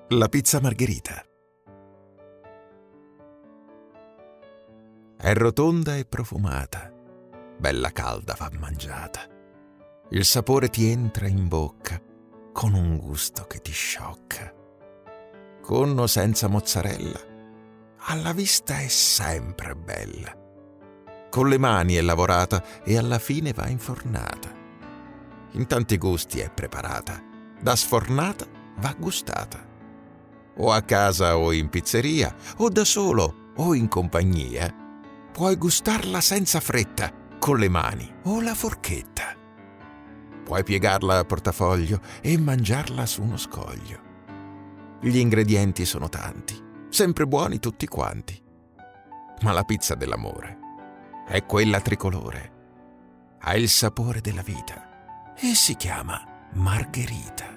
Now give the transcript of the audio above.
La pizza margherita. È rotonda e profumata, bella calda va mangiata. Il sapore ti entra in bocca con un gusto che ti sciocca. Con o senza mozzarella, alla vista è sempre bella. Con le mani è lavorata e alla fine va infornata. In tanti gusti è preparata, da sfornata va gustata. O a casa o in pizzeria, o da solo o in compagnia, puoi gustarla senza fretta, con le mani o la forchetta. Puoi piegarla a portafoglio e mangiarla su uno scoglio. Gli ingredienti sono tanti, sempre buoni tutti quanti. Ma la pizza dell'amore è quella tricolore. Ha il sapore della vita e si chiama margherita.